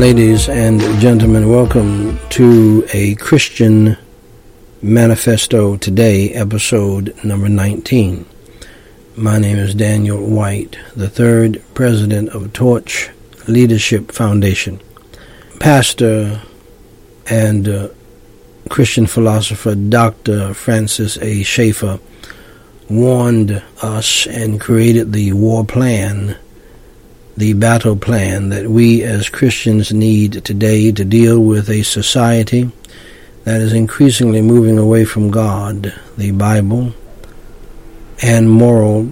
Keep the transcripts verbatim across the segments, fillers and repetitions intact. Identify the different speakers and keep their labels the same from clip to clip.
Speaker 1: Ladies and gentlemen, welcome to a Christian Manifesto Today, episode number nineteen. My name is Daniel White, the third president of Torch Leadership Foundation. Pastor and uh, Christian philosopher Doctor Francis A. Schaeffer warned us and created the war plan, the battle plan that we as Christians need today to deal with a society that is increasingly moving away from God, the Bible, and moral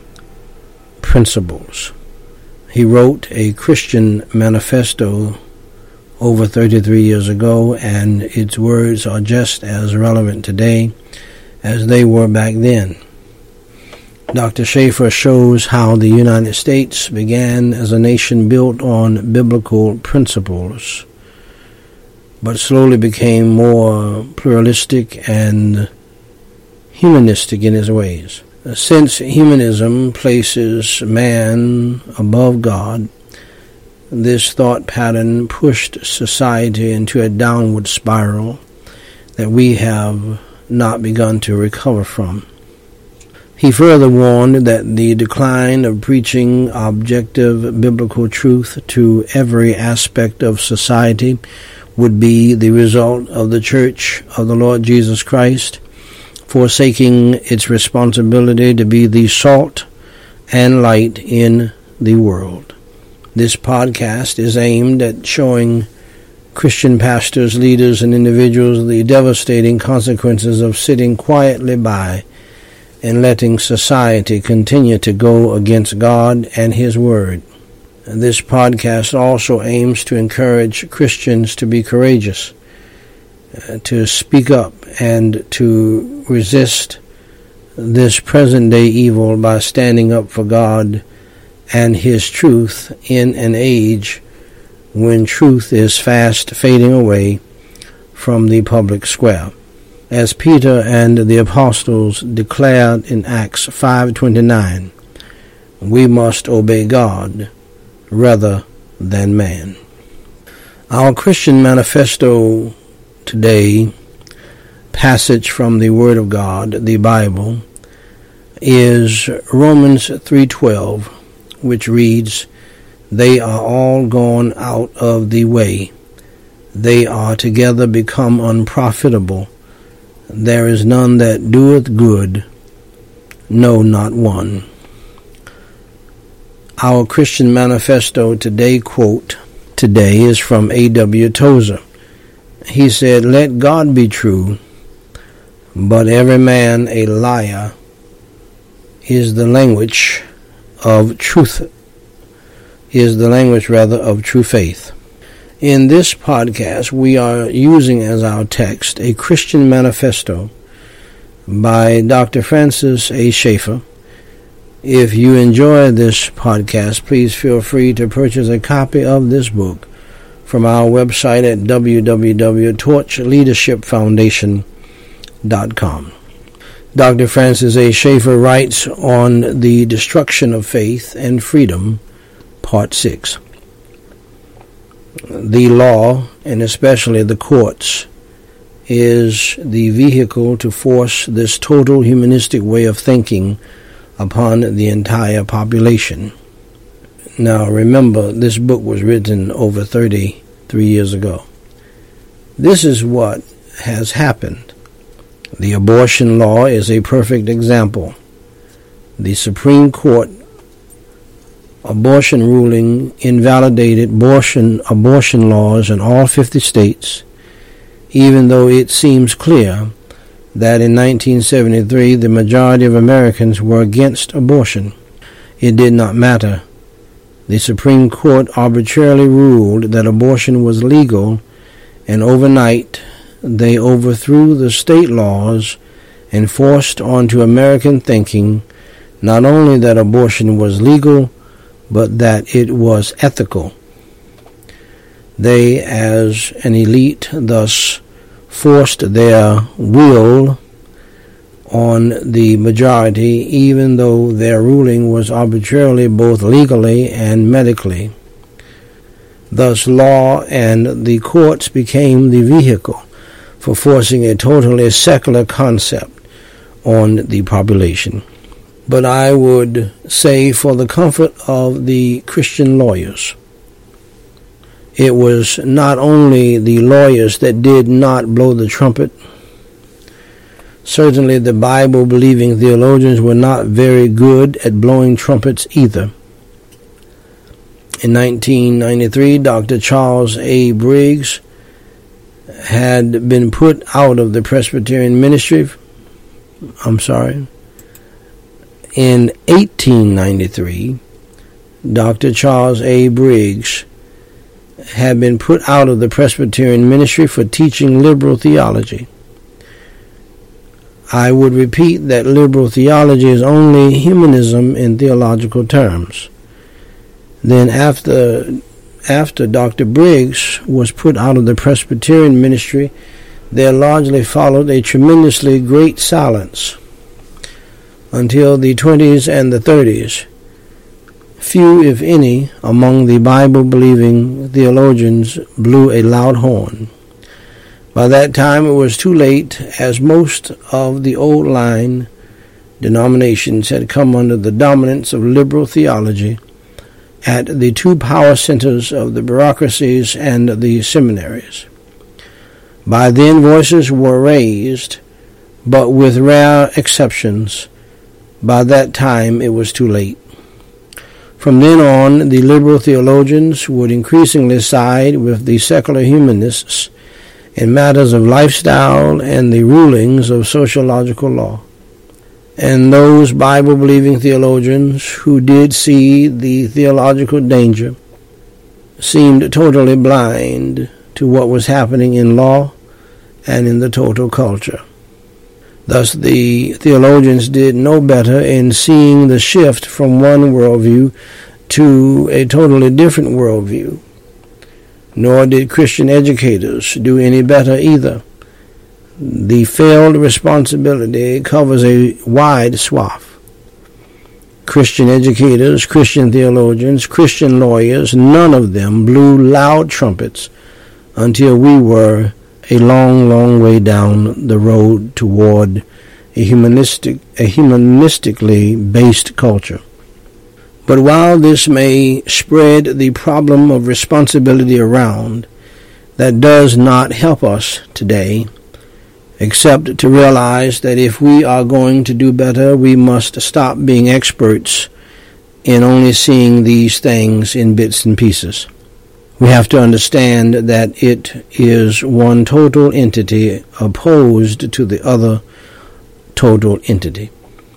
Speaker 1: principles. He wrote a Christian manifesto over thirty-three years ago, and its words are just as relevant today as they were back then. Doctor Schaeffer shows how the United States began as a nation built on biblical principles, but slowly became more pluralistic and humanistic in its ways. Since humanism places man above God, this thought pattern pushed society into a downward spiral that we have not begun to recover from. He further warned that the decline of preaching objective biblical truth to every aspect of society would be the result of the Church of the Lord Jesus Christ forsaking its responsibility to be the salt and light in the world. This podcast is aimed at showing Christian pastors, leaders, and individuals the devastating consequences of sitting quietly by and letting society continue to go against God and His Word. This podcast also aims to encourage Christians to be courageous, uh, to speak up, and to resist this present-day evil by standing up for God and His truth in an age when truth is fast fading away from the public square. As Peter and the apostles declared in Acts five twenty-nine, we must obey God rather than man. Our Christian manifesto today, passage from the Word of God, the Bible, is Romans three twelve, which reads, "They are all gone out of the way. They are together become unprofitable. There is none that doeth good, no, not one." Our Christian manifesto today quote today is from A W Tozer. He said, "Let God be true, but every man a liar is the language of truth, is the language rather of true faith." In this podcast, we are using as our text a Christian manifesto by Doctor Francis A. Schaeffer. If you enjoy this podcast, please feel free to purchase a copy of this book from our website at w w w dot torch leadership foundation dot com. Doctor Francis A. Schaeffer writes on the destruction of faith and freedom, Part six. The law, and especially the courts, is the vehicle to force this total humanistic way of thinking upon the entire population. Now remember, this book was written over thirty-three years ago. This is what has happened. The abortion law is a perfect example. The Supreme Court abortion ruling invalidated abortion abortion laws in all fifty states, even though it seems clear that in nineteen seventy-three the majority of Americans were against abortion. It did not matter. The Supreme Court arbitrarily ruled that abortion was legal, and overnight they overthrew the state laws and forced onto American thinking not only that abortion was legal, but that it was ethical. They, as an elite, thus forced their will on the majority, even though their ruling was arbitrarily both legally and medically. Thus, law and the courts became the vehicle for forcing a totally secular concept on the population. But I would say, for the comfort of the Christian lawyers, it was not only the lawyers that did not blow the trumpet. Certainly the Bible-believing theologians were not very good at blowing trumpets either. In nineteen ninety-three, Doctor Charles A. Briggs had been put out of the Presbyterian ministry. I'm sorry. In eighteen ninety-three, Doctor Charles A. Briggs had been put out of the Presbyterian ministry for teaching liberal theology. I would repeat that liberal theology is only humanism in theological terms. Then after after Doctor Briggs was put out of the Presbyterian ministry, there largely followed a tremendously great silence. Until the twenties and the thirties, few, if any, among the Bible-believing theologians blew a loud horn. By that time it was too late, as most of the old line denominations had come under the dominance of liberal theology at the two power centers of the bureaucracies and the seminaries. By then voices were raised, but with rare exceptions, by that time it was too late. From then on, the liberal theologians would increasingly side with the secular humanists in matters of lifestyle and the rulings of sociological law. And those Bible-believing theologians who did see the theological danger seemed totally blind to what was happening in law and in the total culture. Thus, the theologians did no better in seeing the shift from one worldview to a totally different worldview. Nor did Christian educators do any better either. The failed responsibility covers a wide swath. Christian educators, Christian theologians, Christian lawyers, none of them blew loud trumpets until we were a long, long way down the road toward a humanistic, a humanistically based culture. But while this may spread the problem of responsibility around, that does not help us today, except to realize that if we are going to do better, we must stop being experts in only seeing these things in bits and pieces. We have to understand that it is one total entity opposed to the other total entity.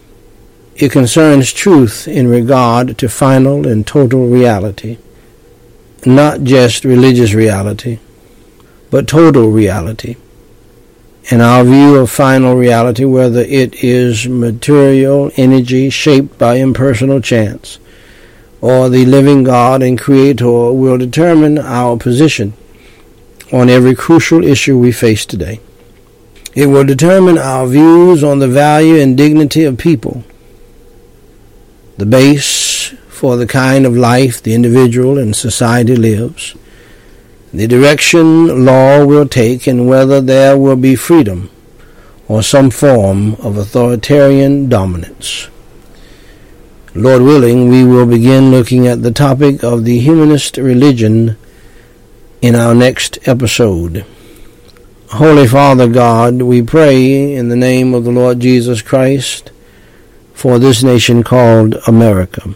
Speaker 1: It concerns truth in regard to final and total reality, not just religious reality, but total reality. In our view of final reality, whether it is material energy shaped by impersonal chance, or the living God and Creator, will determine our position on every crucial issue we face today. It will determine our views on the value and dignity of people, the base for the kind of life the individual and society lives, the direction law will take, and whether there will be freedom or some form of authoritarian dominance. Lord willing, we will begin looking at the topic of the humanist religion in our next episode. Holy Father God, we pray in the name of the Lord Jesus Christ for this nation called America.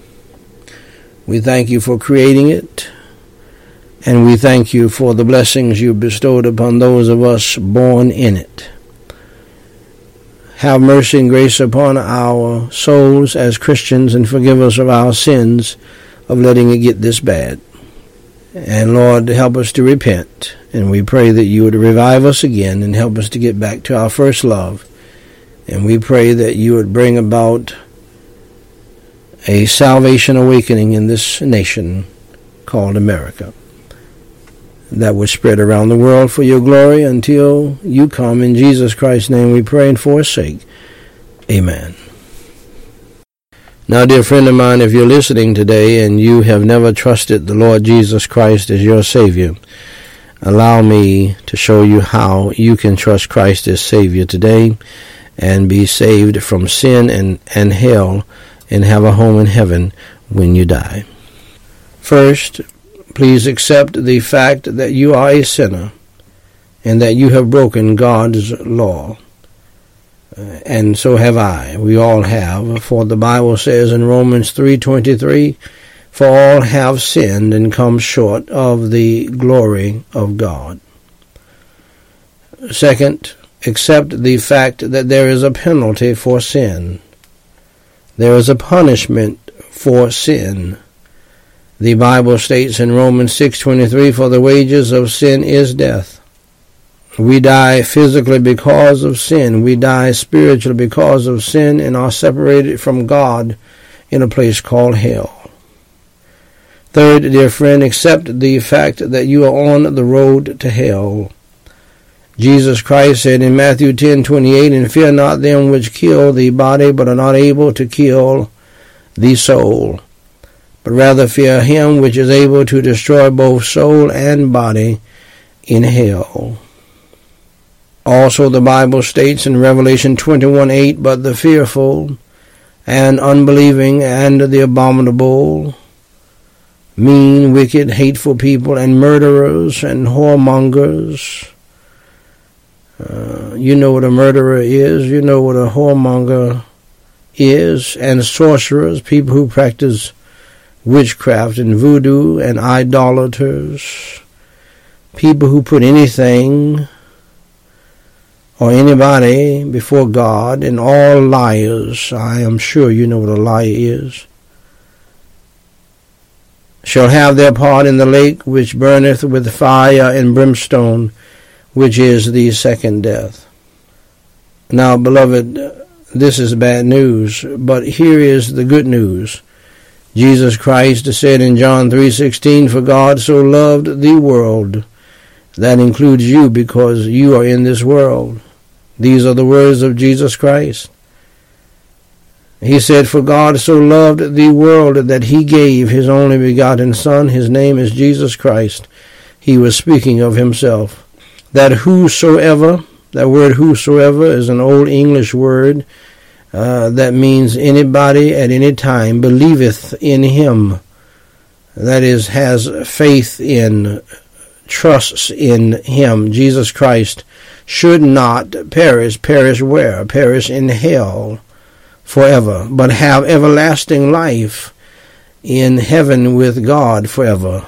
Speaker 1: We thank you for creating it, and we thank you for the blessings you bestowed upon those of us born in it. Have mercy and grace upon our souls as Christians, and forgive us of our sins of letting it get this bad. And Lord, help us to repent, and we pray that you would revive us again and help us to get back to our first love. And we pray that you would bring about a salvation awakening in this nation called America that would spread around the world for your glory until you come. In Jesus Christ's name we pray and forsake. Amen. Now, dear friend of mine, if you're listening today and you have never trusted the Lord Jesus Christ as your Savior, allow me to show you how you can trust Christ as Savior today and be saved from sin and, and hell and have a home in heaven when you die. First, please accept the fact that you are a sinner and that you have broken God's law. Uh, and so have I. We all have. For the Bible says in Romans three twenty-three, "For all have sinned and come short of the glory of God." Second, accept the fact that there is a penalty for sin. There is a punishment for sin. The Bible states in Romans six twenty-three, "For the wages of sin is death." We die physically because of sin. We die spiritually because of sin and are separated from God in a place called hell. Third, dear friend, accept the fact that you are on the road to hell. Jesus Christ said in Matthew ten twenty-eight, "And fear not them which kill the body, but are not able to kill the soul, but rather fear him which is able to destroy both soul and body in hell." Also the Bible states in Revelation twenty-one eight, "But the fearful and unbelieving and the abominable, mean, wicked, hateful people, and murderers and whoremongers." Uh, you know what a murderer is. You know what a whoremonger is. And sorcerers, people who practice witchcraft and voodoo, and idolaters, people who put anything or anybody before God, and all liars. I am sure you know what a liar is. Shall have their part in the lake which burneth with fire and brimstone, which is the second death. Now, beloved, this is bad news, but here is the good news. Jesus Christ said in John three sixteen, "For God so loved the world," that includes you because you are in this world. These are the words of Jesus Christ. He said, "For God so loved the world that he gave his only begotten Son." His name is Jesus Christ. He was speaking of himself. That whosoever, that word whosoever is an old English word uh, that means anybody at any time believeth in him. That is, has faith in, trusts in him, Jesus Christ, should not perish. Perish where? Perish in hell forever, but have everlasting life in heaven with God forever.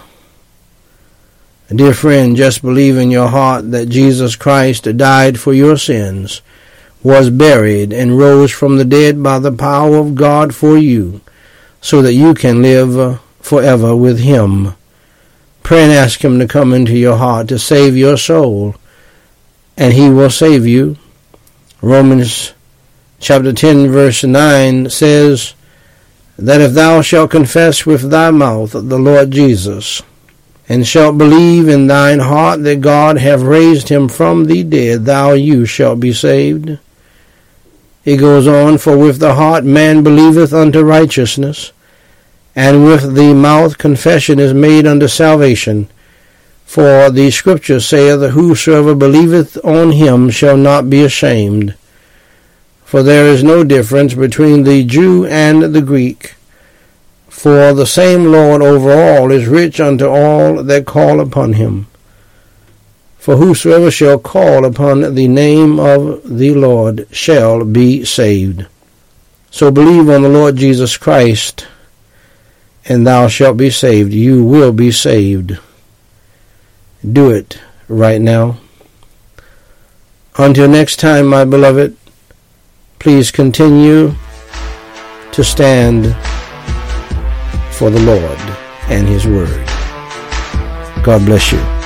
Speaker 1: Dear friend, just believe in your heart that Jesus Christ died for your sins, was buried, and rose from the dead by the power of God for you, so that you can live forever with him. Pray and ask him to come into your heart to save your soul, and he will save you. Romans chapter ten verse nine says that if thou shalt confess with thy mouth the Lord Jesus, and shalt believe in thine heart that God hath raised him from the dead, thou you shalt be saved. It goes on, "For with the heart man believeth unto righteousness, and with the mouth confession is made unto salvation. For the Scripture saith, Whosoever believeth on him shall not be ashamed. For there is no difference between the Jew and the Greek. For the same Lord over all is rich unto all that call upon him. For whosoever shall call upon the name of the Lord shall be saved." So believe on the Lord Jesus Christ, and thou shalt be saved. You will be saved. Do it right now. Until next time, my beloved, please continue to stand for the Lord and his word. God bless you.